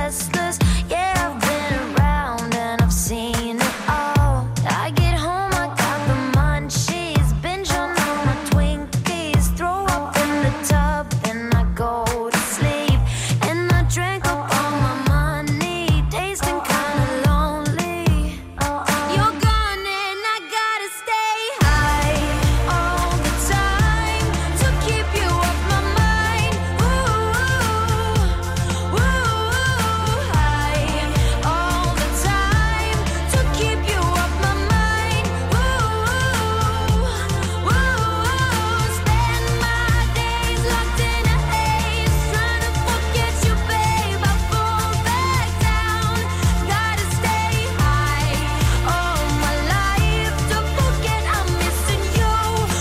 restless. Yeah, I've been around and I've seen it all. I get home, I got the munchies, binge on all my Twinkies, throw up in the tub, then I go to sleep. And I drank up all my money, tasting kinda lonely. You're gone and I gotta stay high all the time to keep you off my mind. Ooh, high all the time to keep you off my mind. Spend my days locked in a haze, trying to forget you, babe. I fall back down, gotta stay high all my life to forget I'm missing you.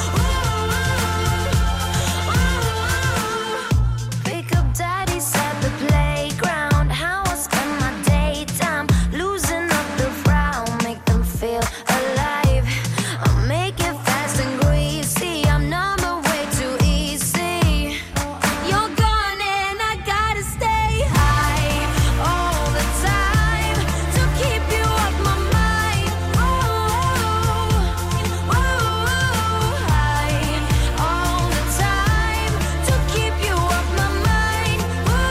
Pick up daddy's at the playground, how I spend my daytime, losing up the frown, make them feel alive. I make it fast and greasy, I'm number way too easy. You're gone and I gotta stay high all the time to keep you off my mind. High all the time to keep you off my mind.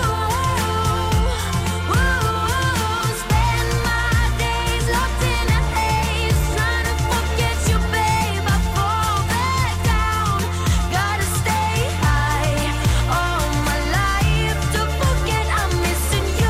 Spend my days locked in a haze, trying to forget you, babe. I fall back down, gotta stay high all my life to forget I'm missing you.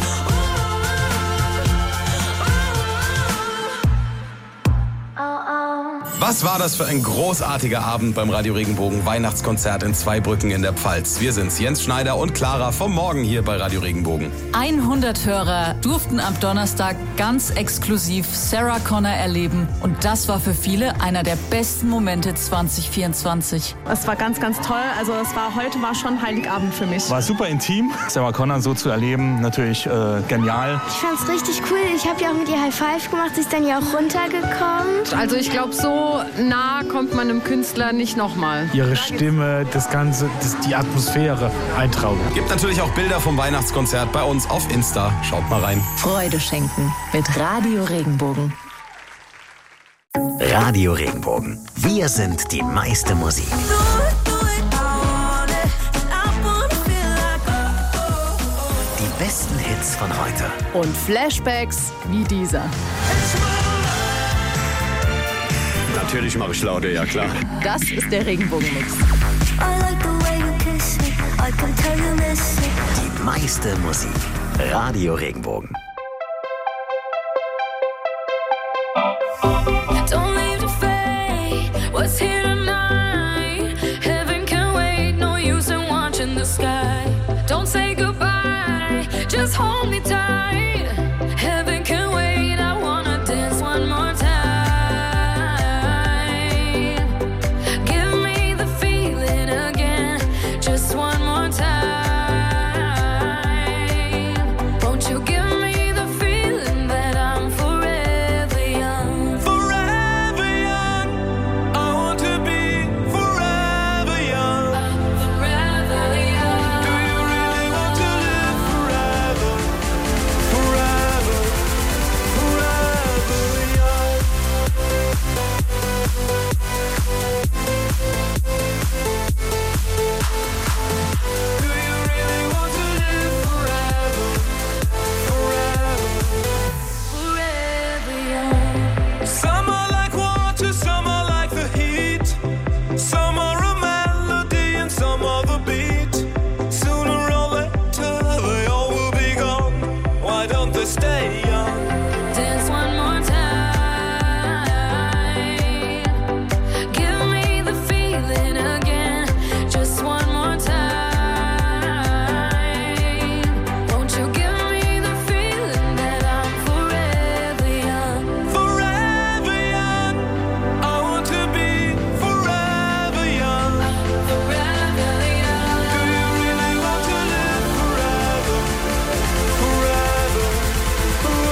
Was war das für ein großartiger Abend beim Radio Regenbogen Weihnachtskonzert in Zweibrücken in der Pfalz. Wir sind's, Jens Schneider und Clara vom Morgen hier bei Radio Regenbogen. 100 Hörer durften am Donnerstag ganz exklusiv Sarah Connor erleben. Und das war für viele einer der besten Momente 2024. Es war ganz, ganz toll. Also heute war schon Heiligabend für mich. War super intim, Sarah Connor so zu erleben, natürlich genial. Ich fand's richtig cool. Ich habe ja auch mit ihr High Five gemacht, sie ist dann ja auch runtergekommen. Also ich glaube, so nah kommt man einem Künstler nicht nochmal. Ihre Stimme, das Ganze, die Atmosphäre, ein Traum. Gibt natürlich auch Bilder vom Weihnachtskonzert bei uns auf Insta. Schaut mal rein. Freude schenken mit Radio Regenbogen. Radio Regenbogen. Wir sind die meiste Musik. Die besten Hits von heute. Und Flashbacks wie dieser. Natürlich mache ich Laute, ja klar. Das ist der Regenbogen-Mix. Die meiste Musik. Radio Regenbogen. Don't leave the fate, what's here tonight? Heaven can wait, no use in watching the sky. Don't say goodbye, just hold me tight. Heaven can wait, I wanna dance one more time. Give me the feeling again, just one more time. Won't you give me the feeling that I'm forever young? Forever young, I want to be forever young. Forever young. Do you really want to live forever? Forever, forever young. Do you really want to live forever? Forever, Forever young. some are like water, some are like the heat. Some are a melody and some are the beat. Sooner or later they all will be gone. Why don't they stay young? Dance one more time. Give me the feeling again, just one more time. Won't you give me the feeling that I'm forever young? Forever young, I want to be forever young. Forever young. Do you really want to live forever? Forever, forever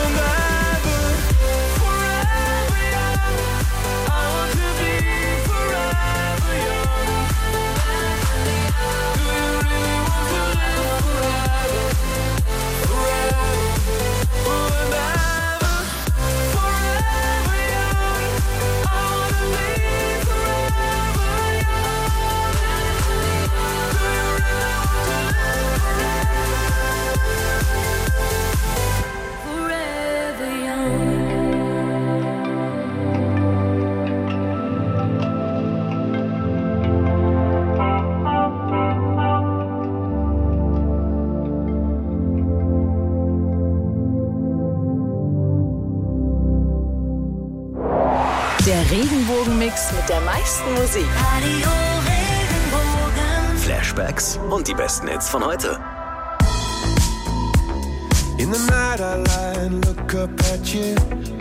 Regenbogen-Mix mit der meisten Musik. Radio Regenbogen. Flashbacks und die besten Hits von heute. In the night I lie and look up at you.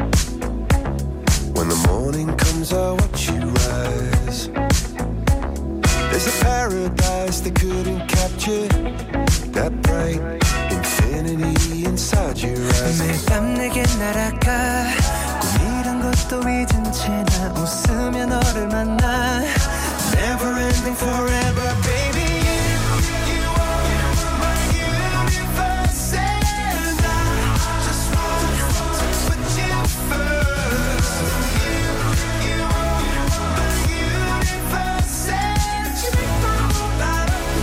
When the morning comes I watch you rise. There's a paradise they couldn't capture. That bright infinity inside your eyes. 매일 밤 내게 날아가 꿈이란 것도 잊은 채 나 웃으며 너를 만나. Never ending forever baby. You are my universe and I just want to put you first. You are my universe and you make my whole light up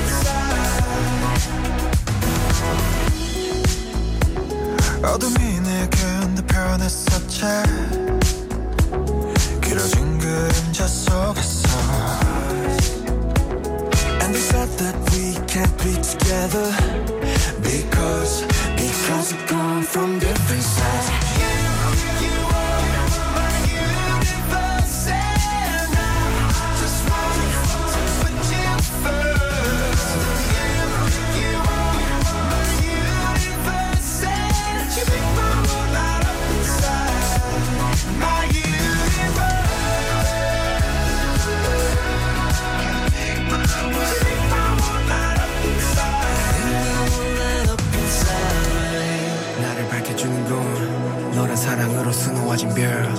inside. 어둠이 내게 온다 변했었지. 길어진 그림자 속에서. And they said that we can't be together because we've gone from different sides. You are my universe and I just want to put you first. You are my universe and you make my world light up inside. My universe. 나를 밝혀주는 건 너란 사랑으로 수놓아진 별.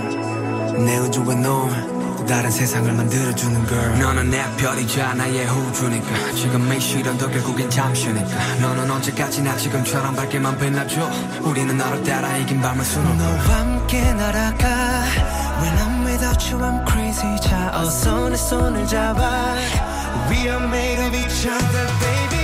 내 우주와 넌 다른 세상을 만들어주는 girl. 너는 내 별이자 나의 호주니까 지금의 시련도 결국엔 잠시니까. 너는 언제까지나 지금처럼 밝게만 빛나줘. 우리는 너를 따라 이긴 밤을 수놓고 너와 함께 날아가. When I'm without you I'm crazy. 자 어서 내 손을 잡아. We are made of each other baby.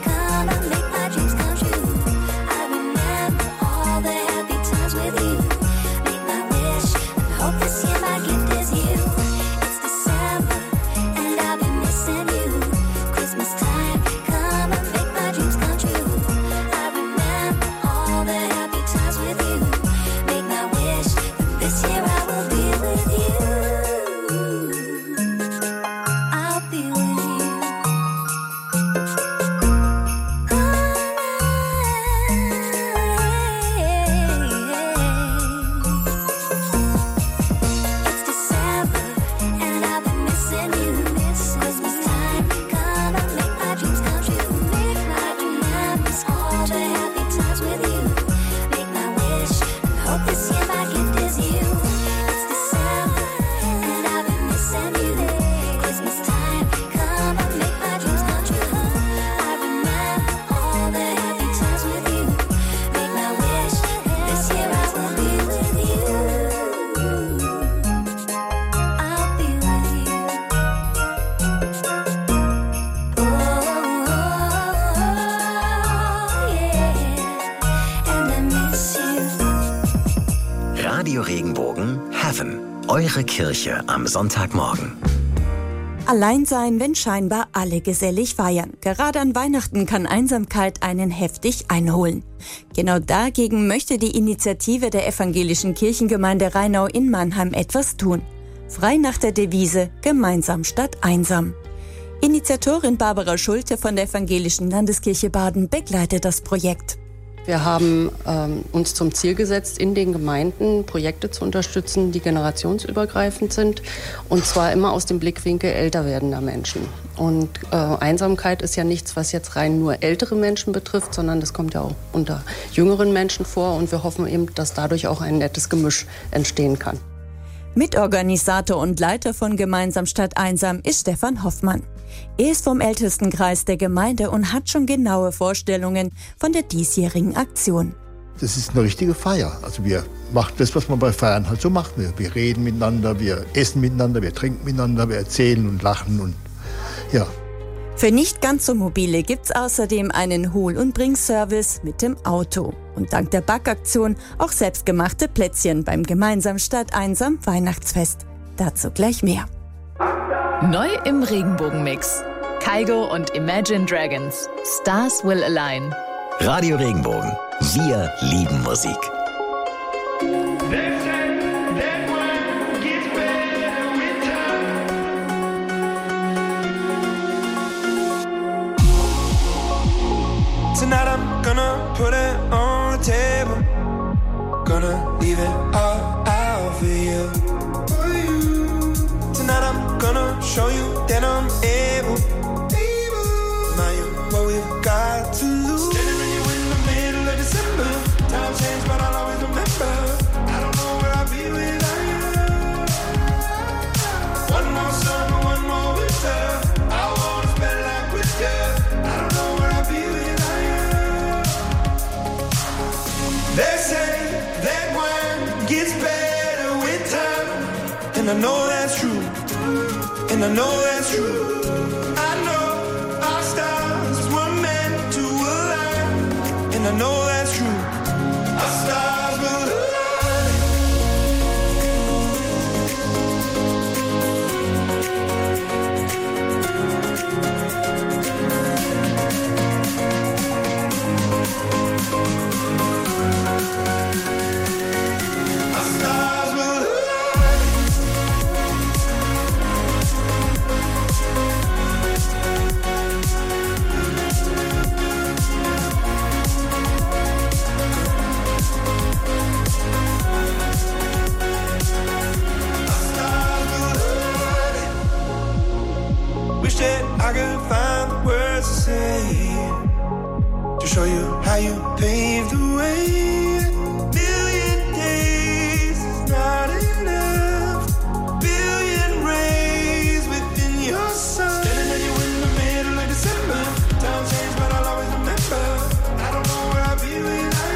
With you. Radio Regenbogen Heaven. Eure Kirche am Sonntagmorgen. Allein sein, wenn scheinbar alle gesellig feiern. Gerade an Weihnachten kann Einsamkeit einen heftig einholen. Genau dagegen möchte die Initiative der Evangelischen Kirchengemeinde Rheinau in Mannheim etwas tun. Frei nach der Devise Gemeinsam statt einsam. Initiatorin Barbara Schulte von der Evangelischen Landeskirche Baden begleitet das Projekt. Wir haben uns zum Ziel gesetzt, in den Gemeinden Projekte zu unterstützen, die generationsübergreifend sind. Und zwar immer aus dem Blickwinkel älter werdender Menschen. Und Einsamkeit ist ja nichts, was jetzt rein nur ältere Menschen betrifft, sondern das kommt ja auch unter jüngeren Menschen vor. Und wir hoffen eben, dass dadurch auch ein nettes Gemisch entstehen kann. Mitorganisator und Leiter von Gemeinsam statt einsam ist Stefan Hoffmann. Er ist vom Ältestenkreis der Gemeinde und hat schon genaue Vorstellungen von der diesjährigen Aktion. Das ist eine richtige Feier. Also wir machen das, was man bei Feiern halt so macht. Wir reden miteinander, wir essen miteinander, wir trinken miteinander, wir erzählen und lachen und ja. Für nicht ganz so mobile gibt's außerdem einen Hol- und Bring-Service mit dem Auto. Und dank der Backaktion auch selbstgemachte Plätzchen beim Gemeinsam statt einsam Weihnachtsfest. Dazu gleich mehr. Neu im Regenbogenmix. Kygo und Imagine Dragons. Stars Will Align. Radio Regenbogen. Wir lieben Musik. Tonight I'm gonna put it on the table. Gonna leave it all out for you. Tonight I'm gonna show you that I'm able. Now you what we've got to lose. Standing with you in the middle of December. Time changed, but I'll always remember. I don't know where I'll be without you. One more summer, one more winter. I wanna spend life with you. I don't know where I'll be without you. They say that wine gets better with time, and I know that's true. And I know that's true. I know our stars were meant to align. And I know that's true. Our stars will align. Our stars will align. That I could find the words to say to show you how you paved the way. Billion days is not enough. Billion rays within your sun. Standing at you in the middle of December. Time changed, but I'll always remember. I don't know where I'll be without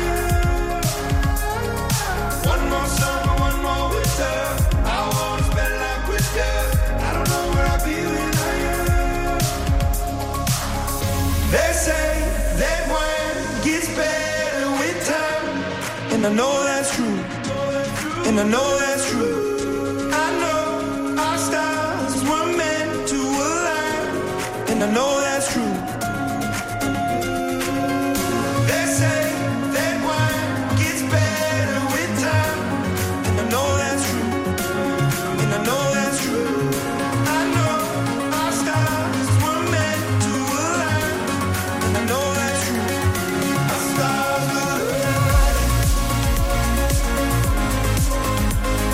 you. One more summer, one more winter. I wanna spend life with you. I don't know where I'll be without you. They say that wine gets better with time, and I know that's true, and I know that's true. I know our stars were meant to align, and I know that's true. They say that wine gets better with time, and I know that's true, and I know that's true. I know our stars were meant to align. I know that's true. Our stars will align.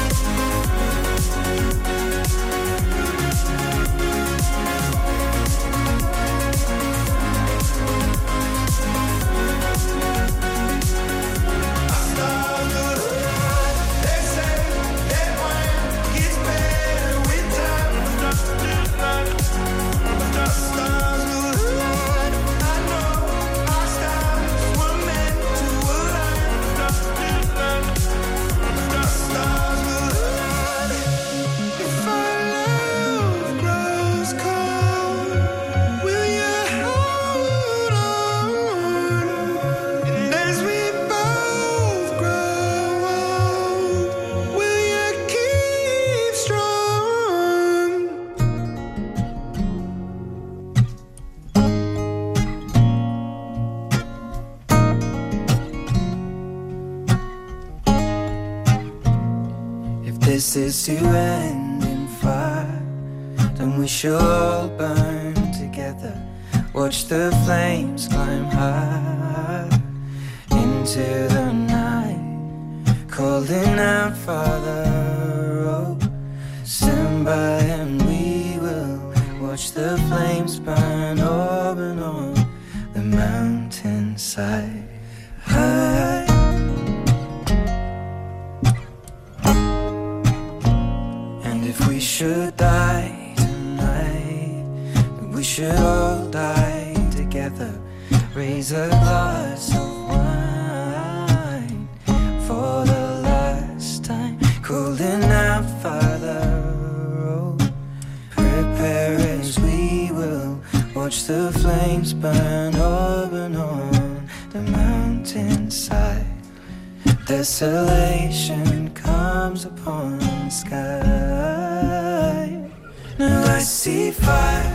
this is to end in fire, then we shall all burn together. Watch the flames climb high into the night, calling out, Father, oh, stand by and we will watch the flames burn open on the mountainside. High. And if we should die tonight, then we should all die together. Raise a glass of wine for the last time, calling out, Father, oh, prepare as we will watch the flames burn open on the mountainside. Desolation comes upon the sky. Now I see fire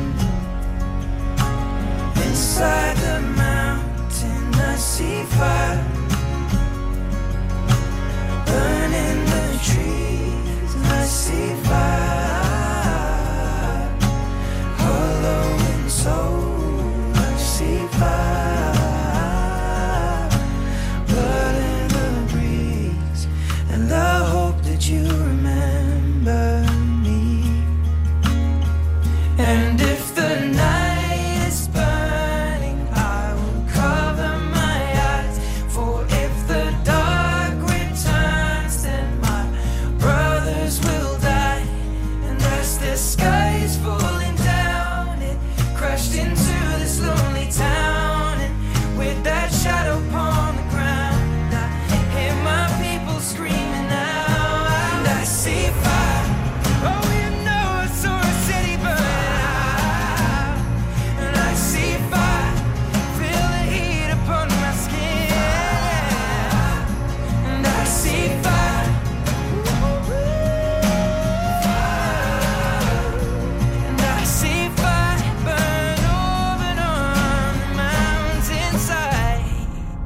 inside the mountain. I see fire burning the trees. I see fire hollow and soul. I see fire blood in the breeze, and I hope that you remember me. And if the night is burning, I will cover my eyes. For if the dark returns, then my brothers will die. And as the sky is falling down, it crashed into this lonely town. And with that shadow upon the ground, I hear my people screaming out. And I see fire. Oh, you know I saw a city burn out. And I see fire. Feel the heat upon my skin. And I see fire. And I see fire burn open on the mountainside.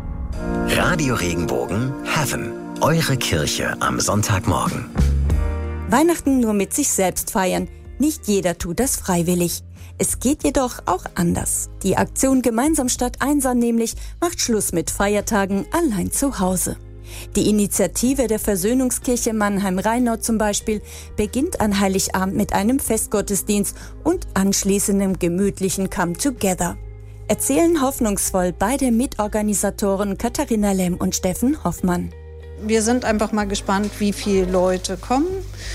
Radio Regenbogen Heaven. Eure Kirche am Sonntagmorgen. Weihnachten nur mit sich selbst feiern. Nicht jeder tut das freiwillig. Es geht jedoch auch anders. Die Aktion Gemeinsam statt einsam nämlich macht Schluss mit Feiertagen allein zu Hause. Die Initiative der Versöhnungskirche Mannheim-Rheinau zum Beispiel beginnt an Heiligabend mit einem Festgottesdienst und anschließendem gemütlichen Come-Together. Erzählen hoffnungsvoll beide Mitorganisatoren Katharina Lemm und Steffen Hoffmann. Wir sind einfach mal gespannt, wie viele Leute kommen.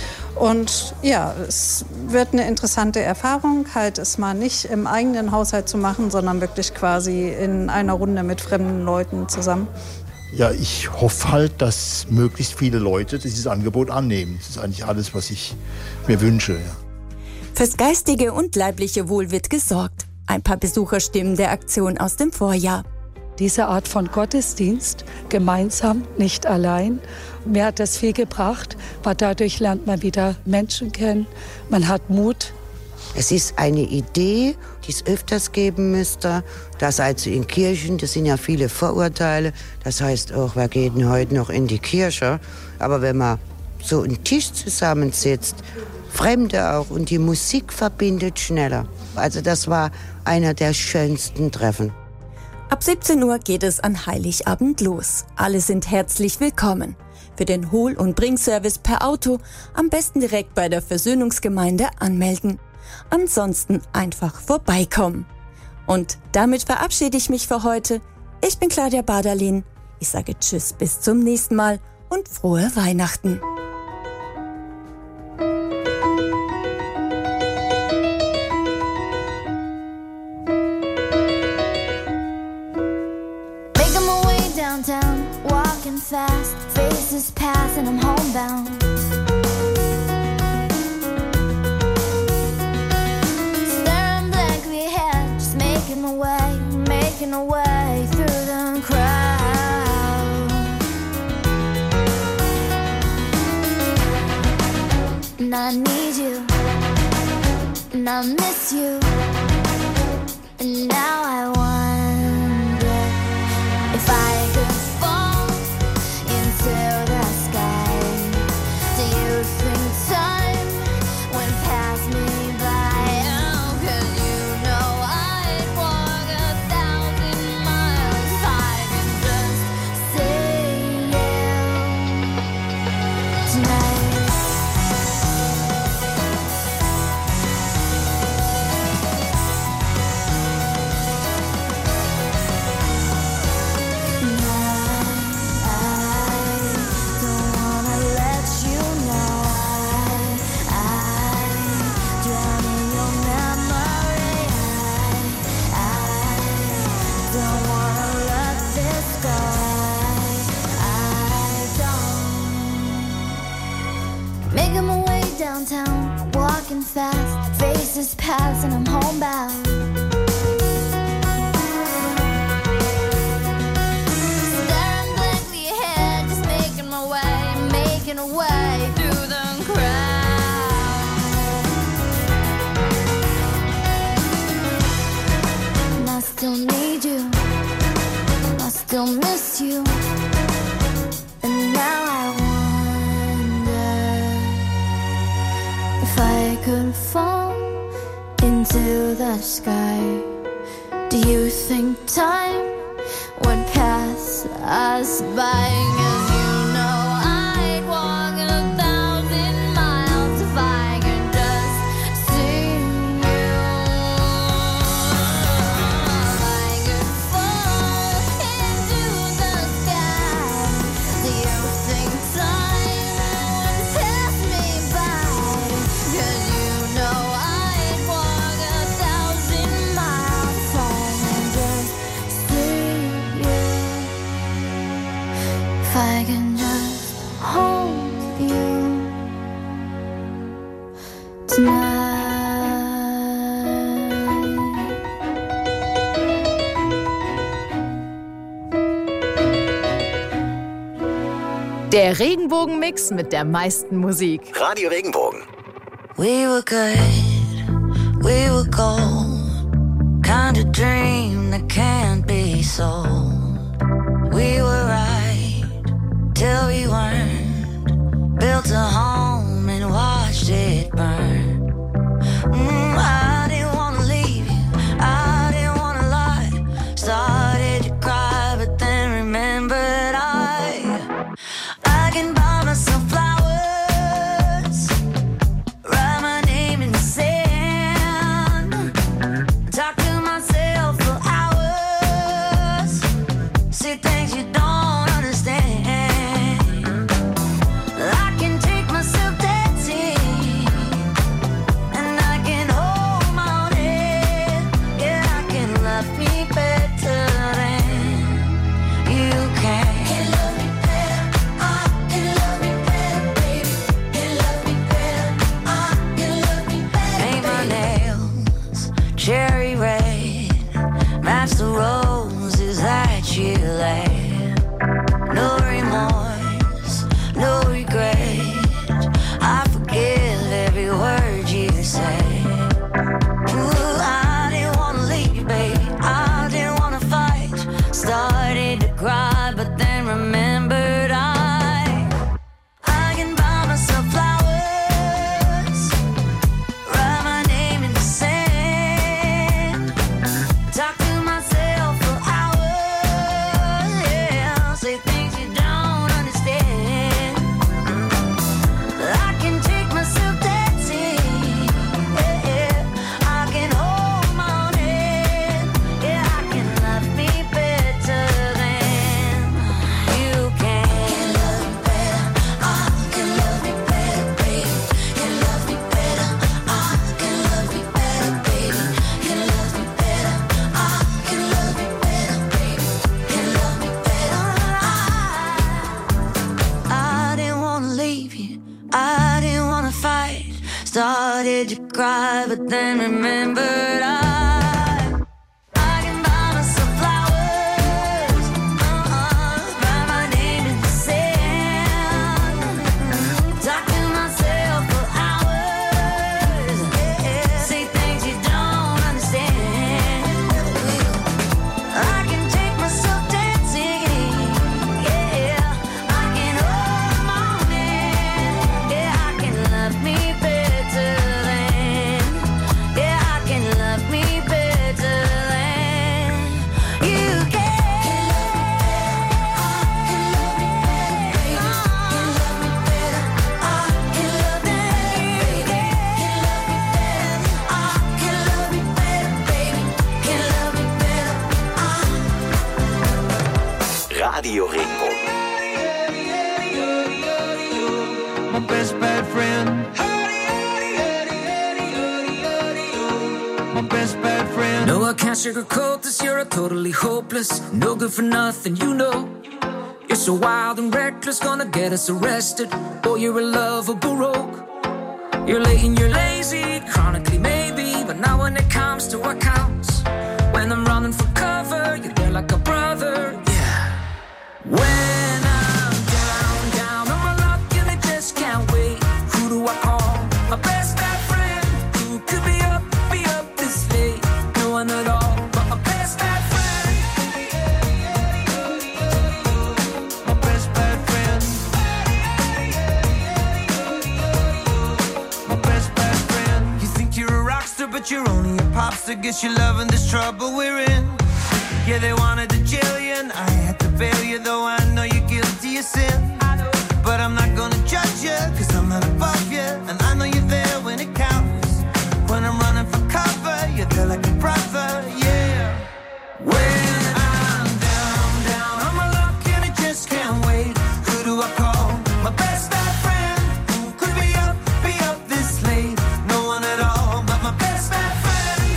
Und ja, es wird eine interessante Erfahrung, halt es mal nicht im eigenen Haushalt zu machen, sondern wirklich quasi in einer Runde mit fremden Leuten zusammen. Ja, ich hoffe halt, dass möglichst viele Leute dieses Angebot annehmen. Das ist eigentlich alles, was ich mir wünsche. Ja. Fürs geistige und leibliche Wohl wird gesorgt. Ein paar Besucherstimmen der Aktion aus dem Vorjahr. Diese Art von Gottesdienst, gemeinsam, nicht allein, mir hat das viel gebracht, weil dadurch lernt man wieder Menschen kennen, man hat Mut. Es ist eine Idee, die es öfters geben müsste, dass also in Kirchen, das sind ja viele Vorurteile, das heißt auch, wir gehen heute noch in die Kirche, aber wenn man so einen Tisch zusammensitzt, Fremde auch, und die Musik verbindet schneller. Also das war einer der schönsten Treffen. Ab 17 Uhr geht es an Heiligabend los. Alle sind herzlich willkommen. Für den Hol- und Bringservice per Auto am besten direkt bei der Versöhnungsgemeinde anmelden. Ansonsten einfach vorbeikommen. Und damit verabschiede ich mich für heute. Ich bin Claudia Baderlin. Ich sage Tschüss, bis zum nächsten Mal und frohe Weihnachten. Downtown, walking fast, faces pass and I'm homebound. Staring blankly ahead, just making my way through the crowd. And I need you, and I miss you, and now I wonder if I could fall into the sky. Do you is past and I'm homebound. Staring blankly ahead, just making my way through the crowd. And I still need you, I still miss you. And now I wonder if I could fall into the sky. Do you think time would pass us by? 'Cause you know I'd walk 1,000 miles if I could just see you. I could fall into the sky. Do you think time would pass me by? 'Cause you know I'd walk 1,000 miles if I could just see you. If I can just hold you tonight. Der Regenbogenmix mit der meisten Musik. Radio Regenbogen. We were good, we were gold. Kind of dream that can't be sold. We were right till we weren't. Built a home and watched it burn. I didn't wanna leave you, I didn't wanna lie. Started to cry, but then remembered I can buy myself flowers, write my name in the sand, talk to myself for hours, see things you don't understand. I can take myself dancing, and I can hold my own head. Yeah, I can love me better than you can. Cherry red, match the roses that you laid. No remorse, no regret. I forgive every word you say. Ooh, I didn't wanna leave, baby. I didn't wanna fight. Started to cry, but then remembered I can buy myself flowers, write my name in the sand, talk to myself for hours, yeah, say things you don't understand. I can take myself dancing, yeah, I can hold my own head, yeah, I can love me better than you can. Can love me better, I can love me better, baby. Can love me better, I can love me better, baby. Can love me better, I can love me better, baby. Can love me better, I didn't wanna leave you, I didn't wanna fight. Started to cry, but then remembered I can buy myself flowers, write my name in the sand, talk to myself for hours, yeah, say things you don't understand. I can take myself dancing, yeah, I can hold my own hand, yeah, I can love me better than, yeah, I can love me better than you can. Radio Regenbogen. My best bad friend. My best bad friend. No, I can't sugarcoat this, you're totally hopeless. No good for nothing, you know. You're so wild and reckless, gonna get us arrested. Boy, you're a lovable rogue. You're late and you're lazy, chronically maybe. but now when it comes to accounts, when I'm running for cover, you're there like a brother, yeah. When I'm down on my luck and I just can't wait, who do I call? My best bad friend, who could be up this late? No one at all, but my best bad friend. My best bad friend. My best bad friend. You think you're a rock star, but you're only a pop star. Guess you're loving this trouble we're in. Yeah, they wanted to jail you, and I had to bail you, though I know you're guilty of sin. But I'm not gonna judge you, cause I'm not above you, and I know you're there when it counts. When I'm running for cover, you're there like a brother, yeah. When I'm down on my luck and I just can't wait, who do I call? My best bad friend, who could be up this late? No one at all, but my best bad friend.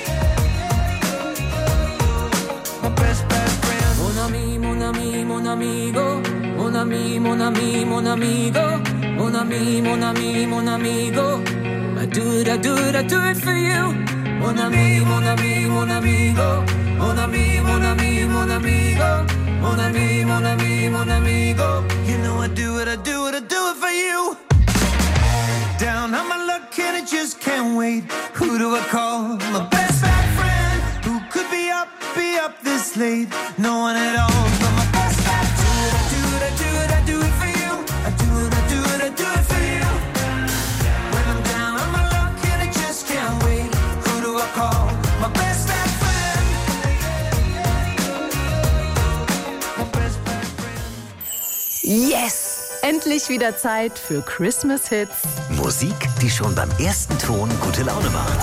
My best bad friend. Mon ami, mon ami, mon amigo. Mon ami, mon ami, mon amigo. Mon ami, mon ami, mon amigo. I do it for you. Mon ami, mon ami, mon amigo. Mon ami, mon ami, mon amigo. Mon ami, mon ami, mon amigo. You know I do it for you. Down on my luck and I just can't wait. Who do I call? My best bad friend. Who could be up this late? No one at all, but my best bad friend. I do it for you. I do it for you. When I'm down on my luck and I just can't wait. Who do I call? My best bad friend. My best bad friend. Yes! Endlich wieder Zeit für Christmas Hits. Musik, die schon beim ersten Ton gute Laune macht.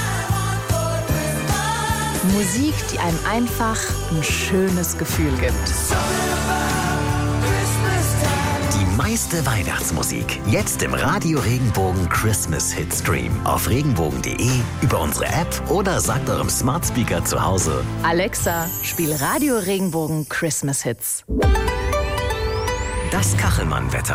Musik, die einem einfach ein schönes Gefühl gibt. Die meiste Weihnachtsmusik. Jetzt im Radio Regenbogen Christmas Hit Stream. Auf regenbogen.de, über unsere App oder sagt eurem Smart Speaker zu Hause: Alexa, spiel Radio Regenbogen Christmas Hits. Das Kachelmann-Wetter.